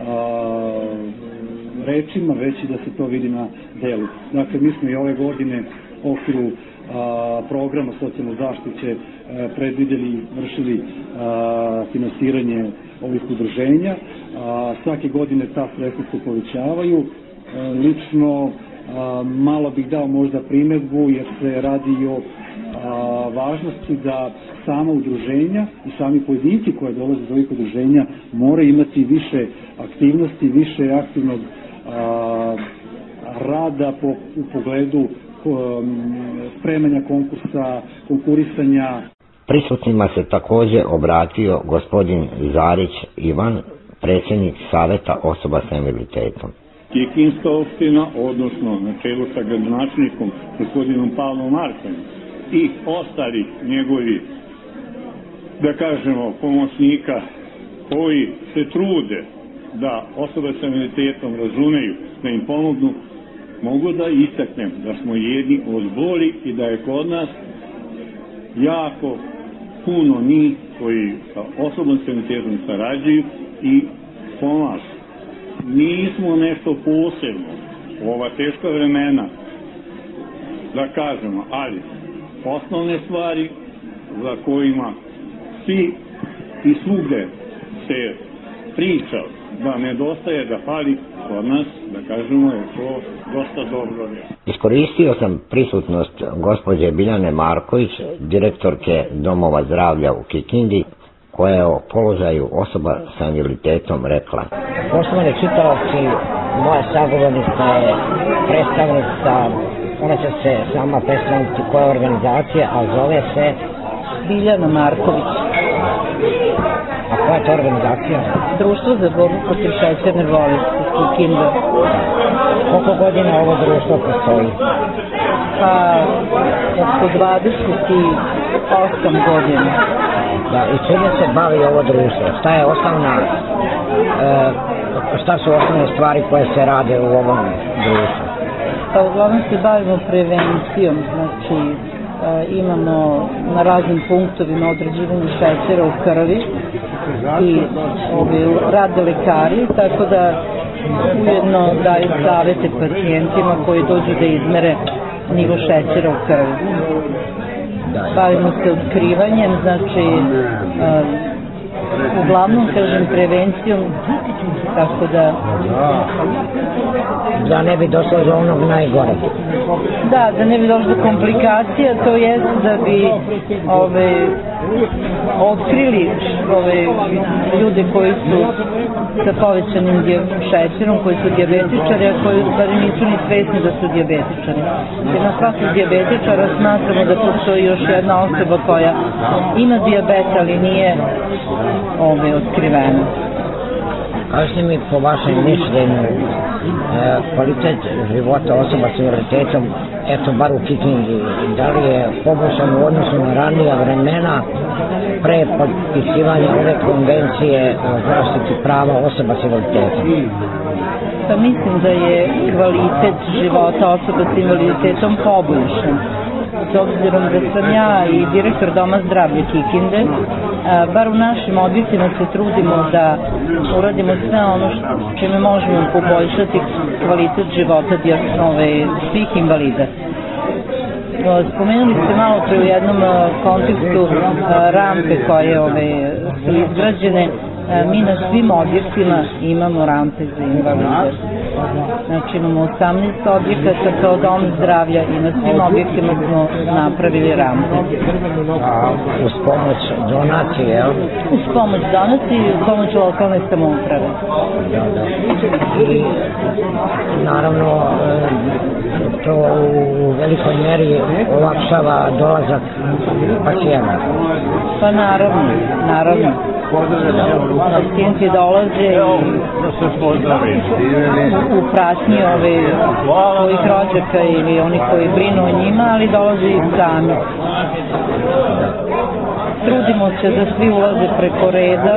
a, rečima, već i da se to vidi na delu. Dakle, mi smo i ove godine u okviru a, programa socijalne zaštite predvidjeli i vršili a, finansiranje ovih udruženja. A, svake godine ta sredstva se povećavaju. A, lično a, malo bih dao možda primjedbu jer se radi i o a, važnosti da sama udruženja i sami pojedinci koje dolaze iz ovih udruženja moraju imati više aktivnosti, više aktivnog a, rada po, u pogledu spremanja konkursa, konkurisanja. Prisutnima se također obratio gospodin Zarić Ivan, predsjednik Saveta osoba sa invaliditetom. Kikinska opština, odnosno na čelu sa gradonačelnikom gospodinom Pavlom Markom i ostali njegovi, da kažemo, pomoćnika koji se trude da osobe sa invaliditetom razumeju, da im pomognu, mogu da istaknem da smo jedni od bolji i da je kod nas jako puno njih koji sa osobom sa invaliditetom sarađuju i pomažu. Nismo nešto posebno u ova teška vremena, da kažemo, ali osnovne stvari za kojima svi i svugde se priča da nedostaje, da fali, kod nas, da kažemo, je to dosta dobro. Iskoristio sam prisutnost gospođe Biljane Marković, direktorke Domova zdravlja u Kikindi, koja je o položaju osoba sa invaliditetom rekla. Poštovani čitaoci, moja sagovornica je predstavnica, ona će se sama predstaviti koja je organizacija, a zove se Biljana Marković. A koja je to organizacija? Društvo za borbu protiv šećerne bolesti Kikinda. Koliko godina ovo društvo postoji? Pa, oko dvadeset osam godina. Da, i čime se bavi ovo društvo? Šta je osnovna, e, šta su osnovne stvari koje se rade u ovom društvu? Pa uglavnom se bavimo prevencijom, znači e, imamo na raznim punktovima određivanje šećera u krvi i ovi, rade lekari, tako da ujedno daju savete pacijentima koji dođu da izmere nivo šećera u krvi. Bavimo se otkrivanjem, znači um, uglavnom, kažem, prevencijom, tako da... Da ne bi došlo do onog najgore. Da, da ne bi došlo do komplikacija, to jest da bi ove, otkrili ove ljude koji su sa povećanim šećerom, koji su dijabetičari, a koji u stvari nisu ni svesni da su dijabetičari. Jer na svakog dijabetičara smatramo da postoji još jedna osoba koja ima dijabet, ali nije ove, otkrivena. Kažete mi, po vašem mišljenju, e, kvalitet života osoba s invaliditetom, eto bar u Kikindi, da li je poboljšan u odnosu na ranija vremena pre potpisivanja ove konvencije o zaštiti prava osoba s invaliditetom? Pa mislim da je kvalitet života osoba s invaliditetom poboljšan. S obzirom da sam ja i direktor Doma zdravlja Kikinde, bar u našim objektima se trudimo da uradimo sve ono što čime možemo poboljšati kvalitet života ove, svih invalida. Spomenuli ste malo pre u jednom kontekstu rampe koje ove, su izgrađene. Mi na svim objektima imamo rampe za invalide. Znači imamo osamnaest objekata kao dom zdravlja i na svim objektima smo napravili rampe. A uz pomoć donacije, jel? Uz pomoć donacije i uz pomoć lokalne samouprave. Da, da. I naravno to u velikoj meri olakšava dolazak pacijenta. Pa naravno, naravno. Pacijenti dolaze u pratnji ove svojih rođaka ili oni koji brinu o njima, ali dolaze i sami. Trudimo se da svi ulaze preko reda,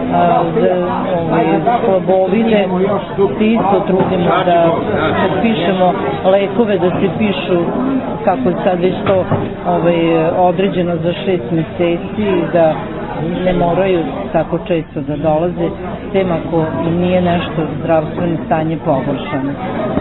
da slabovide, svi isto trudimo da kad pišemo lekove da se pišu kako je sad već to ovaj, određeno za šest meseci i da ne moraju tako često da dolaze, tem ako im nije nešto zdravstveno stanje pogoršano.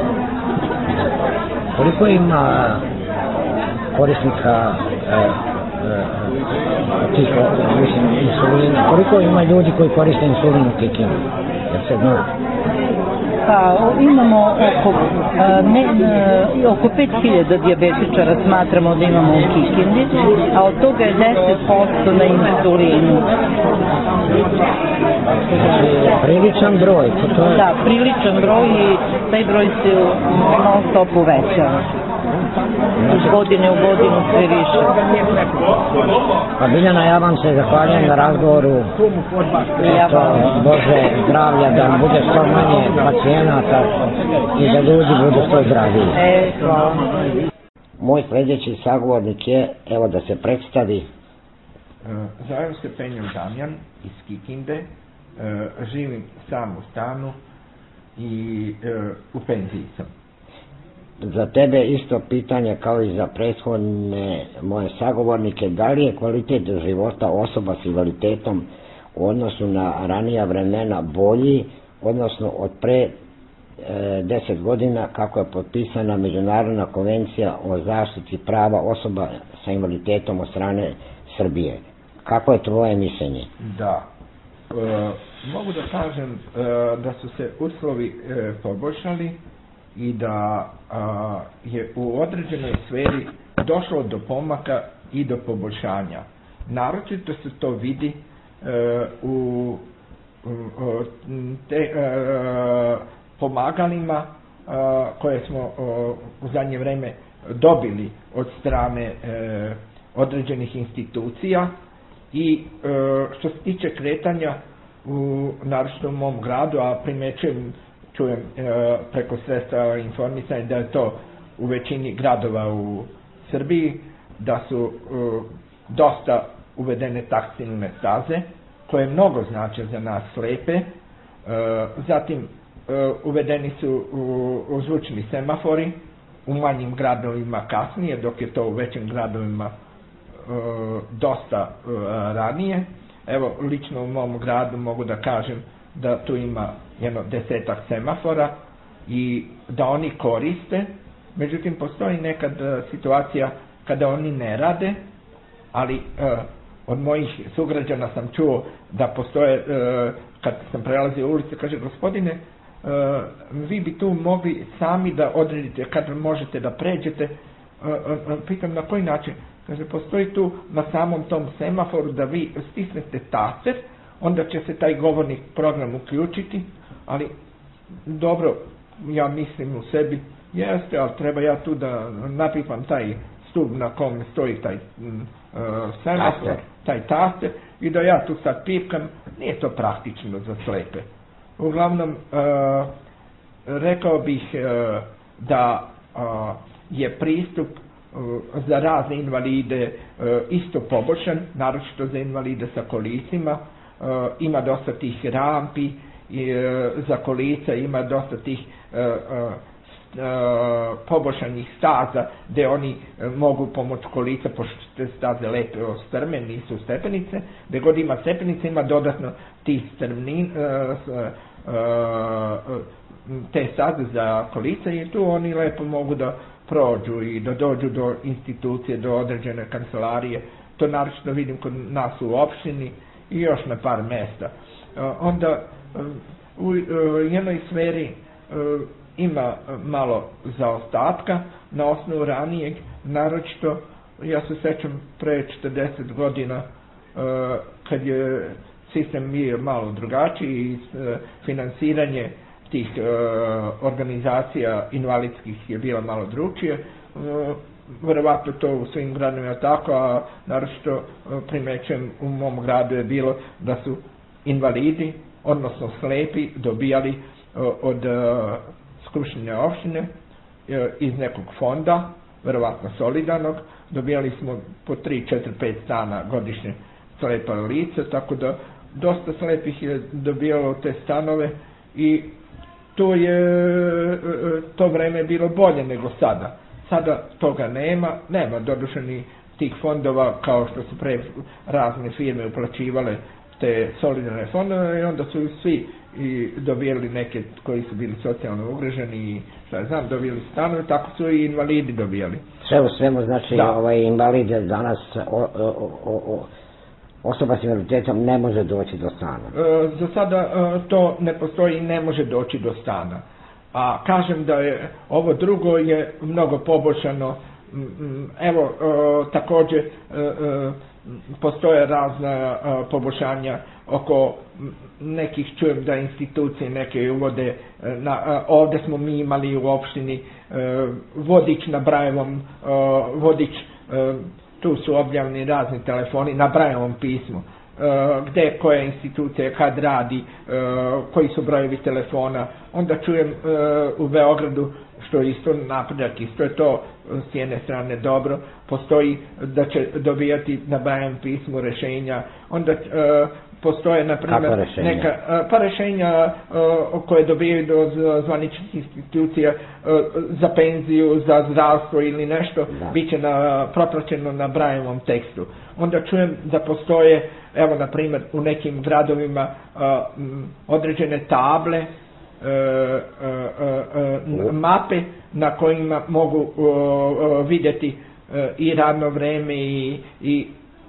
Koliko ima korisnika e, e, tih, mislim, insulina, koliko ima ljudi koji koriste insulin u Kikindi? Jer se zna? Pa imamo oko, ne, oko pet hiljada dijabetičara smatramo da imamo u Kikindi, a od toga je deset posto na insulinu. Priličan broj. Da, priličan broj i taj broj se non stop uvećava. iz godine u godinu sve više. Pa Biljana, ja vam se zahvaljujem na razgovoru. Eto, Bože zdravlja, da bude što manje pacijenata i da ljudi budu što zdraviji. E, hvala. Moj sljedeći sagovornik je, evo da se predstavi. Zovem se Penjo Damjan iz Kikinde, živim sam u stanu i u penziji sam. Za tebe isto pitanje kao i za prethodne moje sagovornike, da li je kvalitet života osoba s invaliditetom u odnosu na ranija vremena bolji, odnosno od pre deset godina kako je potpisana Međunarodna konvencija o zaštiti prava osoba sa invaliditetom od strane Srbije. Kako je tvoje mišljenje? Da, e, mogu da kažem e, da su se uslovi e, poboljšali i da a, je u određenoj sferi došlo do pomaka i do poboljšanja. Naročito se to vidi e, u u te e, pomagalima a, koje smo a, u zadnje vreme dobili od strane e, određenih institucija i e, što se tiče kretanja u naročito u mom gradu, a primećujem, čujem e, preko sredstva informisanja da je to u većini gradova u Srbiji, da su e, dosta uvedene taksilne staze koje mnogo znače za nas slepe, e, zatim e, uvedeni su u, u zvučni semafori u manjim gradovima kasnije, dok je to u većim gradovima dosta ranije. Evo, lično u mom gradu mogu da kažem da tu ima jedno desetak semafora i da oni koriste, međutim postoji nekad situacija kada oni ne rade, ali od mojih sugrađana sam čuo da postoje, kad sam prelazio ulicu, kaže, gospodine, vi bi tu mogli sami da odredite kad možete da pređete. Pitam na koji način? Kaže, postoji tu na samom tom semaforu da vi stisnete taster, onda će se taj govornik program uključiti, ali dobro, ja mislim u sebi, jeste, ali treba ja tu da napipam taj stub na kom stoji taj uh, semafor, taster. taj taster, i da ja tu sad pipkam, nije to praktično za slepe. Uglavnom, uh, rekao bih uh, da uh, je pristup za razne invalide isto poboljšan, naročito za invalide sa kolicima, ima dosta tih rampi za kolica, ima dosta tih poboljšanih staza gde oni mogu pomoć kolica, pošto te staze lepe strme, nisu stepenice, gde god ima stepenice ima dodatno tih strmnin, te staze za kolica i tu oni lepo mogu da prođu i da dođu do institucije, do određene kancelarije. To naročito vidim kod nas u opštini i još na par mesta. Onda u jednoj sferi ima malo zaostatka na osnovu ranijeg, naročito ja se sećam pre četrdeset godina kad je sistem bio malo drugačiji i finansiranje tih e, organizacija invalidskih je bila malo drugčije. E, verovatno to u svim gradovima tako, a naročito e, primećujem u mom gradu je bilo da su invalidi, odnosno slepi, dobijali e, od e, skupštine opštine e, iz nekog fonda, verovatno solidarnog, dobijali smo po tri, četiri, pet stana godišnje slepa lica, tako da dosta slepih je dobijalo te stanove i to je to vreme bilo bolje nego sada. Sada toga nema, nema doduše ni tih fondova kao što su pre razne firme uplaćivale te solidarne fondove i onda su svi i dobijali neke koji su bili socijalno ugroženi i šta ja znam, dobijali stanove, tako su i invalidi dobijali. Sve u svemu, znači, da. ovaj invalide danas o, o, o, o, osoba s invaliditetom ne može doći do stana. E, za sada e, to ne postoji i ne može doći do stana. A kažem da je ovo drugo je mnogo poboljšano. Evo, e, također, e, postoje razna poboljšanja oko nekih, čujem da institucije neke uvode, na, ovde smo mi imali u opštini vodič na Brajevom, vodič, tu su objavljeni razni telefoni na Brajevom pismu, gde koja institucija, kad radi, koji su brojevi telefona. Onda čujem u Beogradu, što je isto napredak, isto je to s jedne strane dobro, postoji da će dobijati na Brajevom pismu rešenja, onda postoje, na primjer, neka, pa rešenja koje dobijaju od zvaničnih institucija za penziju, za zdravstvo ili nešto, bit će na, propraćeno na Brajevom tekstu. Onda čujem da postoje, evo, na primjer, u nekim gradovima određene table, mape na kojima mogu vidjeti i radno vreme i, i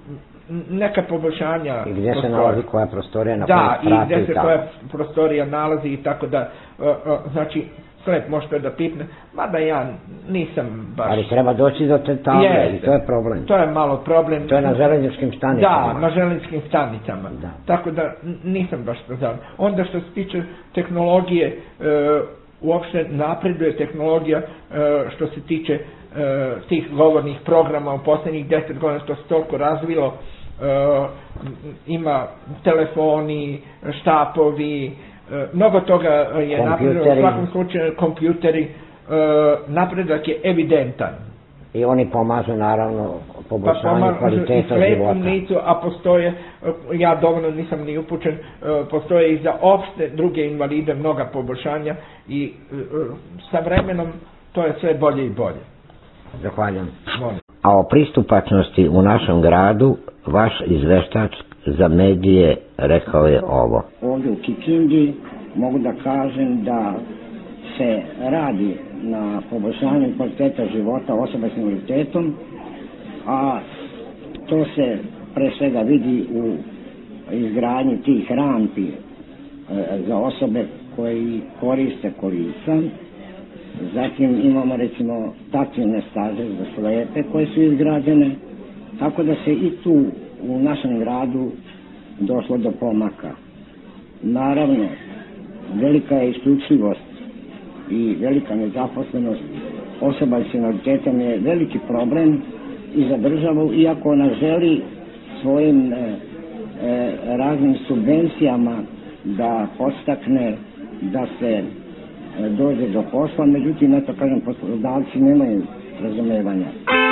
neka poboljšanja. I gdje se nalazi koja prostorija na da, i gdje se koja prostorija nalazi i tako da, znači, slep možete da pipne, mada ja nisam baš... Ali treba doći do te table yes, i to je problem. To je malo problem. To je na željezničkim stanicama. Da, na željezničkim stanicama. Da. Tako da nisam baš to znam. Onda što se tiče tehnologije, e, uopšte napreduje tehnologija e, što se tiče e, tih govornih programa u posljednjih deset godina, što se toliko razvilo. E, ima telefoni, štapovi, mnogo toga je napredilo, u svakom slučaju kompjuteri, napredak je evidentan. I oni pomažu naravno poboljšanju pa kvaliteta života. Nicu, a postoje, ja dovoljno nisam ni upućen, postoje i za opšte druge invalide mnoga poboljšanja i sa vremenom to je sve bolje i bolje. Zahvaljujem. A o pristupačnosti u našem gradu vaš izveštač za medije rekao je ovo. Ovdje u Kikindi mogu da kažem da se radi na poboljšanju kvaliteta života osoba s invaliditetom, a to se pre svega vidi u izgradnji tih rampi za osobe koji koriste kolica. Zatim imamo recimo taktilne staze za slepe koje su izgrađene, tako da se i tu u našem gradu došlo do pomaka. Naravno, velika je isključivost i velika nezaposlenost osoba s invaliditetom je veliki problem i za državu, iako ona želi svojim e, e, raznim subvencijama da podstakne da se e, dođe do posla, međutim, eto kažem, poslodavci nemaju razumevanja.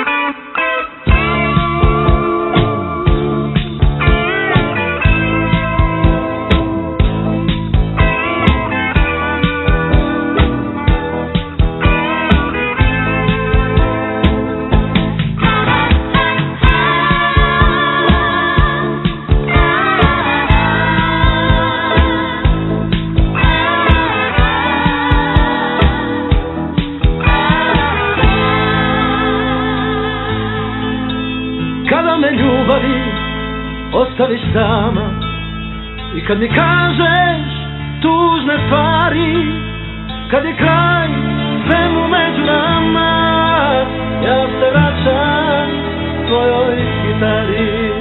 Ostaviš sama i kad mi kažeš tužne stvari, kad je kraj svemu među nama, ja se vraćam tvojoj gitari.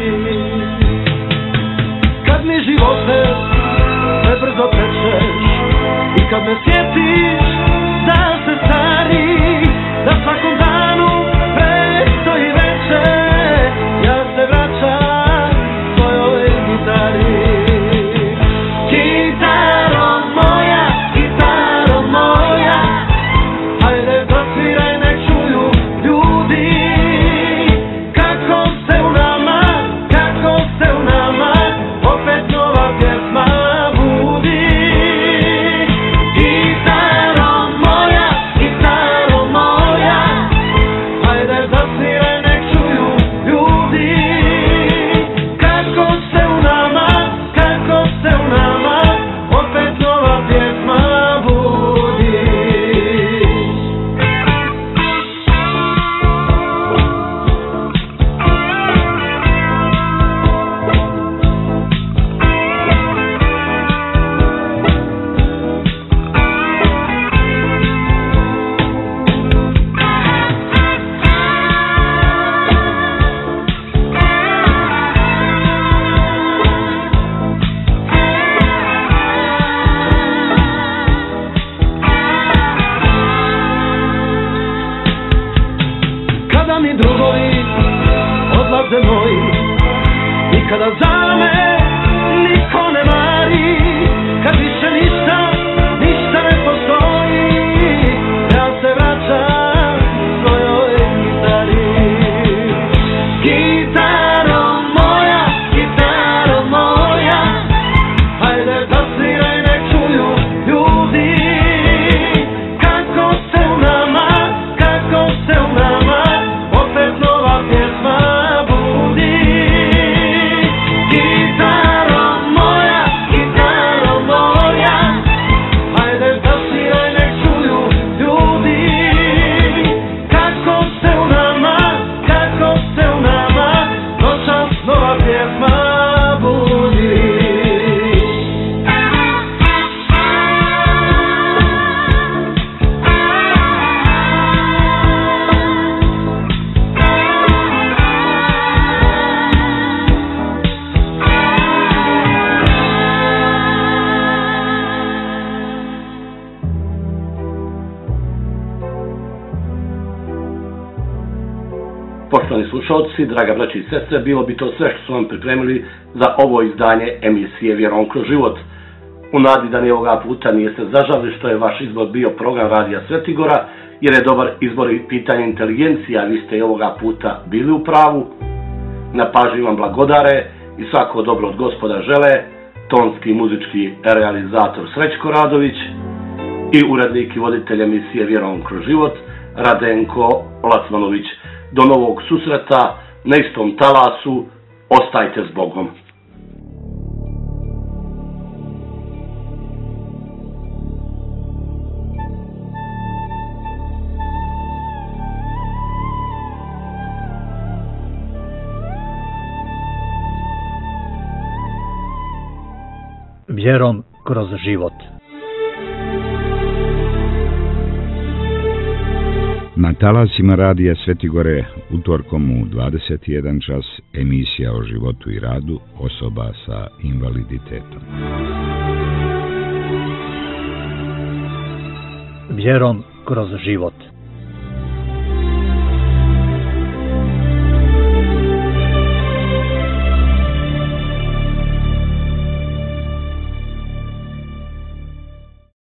Kad mi živote prebrzo krećeš i kad me sjetiš da se stari, da svakom danu predstoji veče, ja se vraćam gitaro moja, gitaro moja, hajde zasviraj, nek čuju ljudi kako se u nama, kako se u nama opet nova pjesma budi. Gitaro moja, gitaro moja, slušalci, draga braća i sestre, bilo bi to sve što su vam pripremili za ovo izdanje emisije Vjerom kroz život. U nadi da ni ovoga puta nijeste zažalili što je vaš izbor bio program Radija Svetigora, jer je dobar izbor i pitanje inteligencija, vi ste i ovoga puta bili u pravu. Na pažnji vam blagodare i svako dobro od Gospoda žele tonski i muzički realizator Srećko Radović i urednik i voditelj emisije Vjerom kroz život Radenko Lacmanović. Do novog susreta na istom talasu, ostajte s Bogom. Vjerom kroz život. Na talasima Radija Svetigore utorkom u dvadeset jedan čas emisija o životu i radu osoba sa invaliditetom. Vjerom kroz život.